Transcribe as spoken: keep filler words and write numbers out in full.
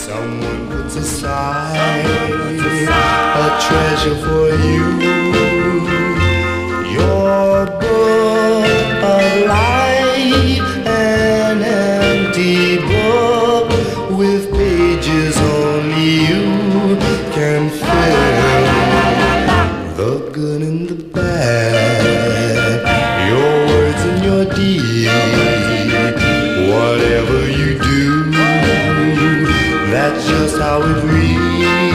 Someone puts aside a treasure for you. Your book of life, an empty book with pages only you can fill. The good and the bad, your words and your deeds, whatever you do, that's just how it reads.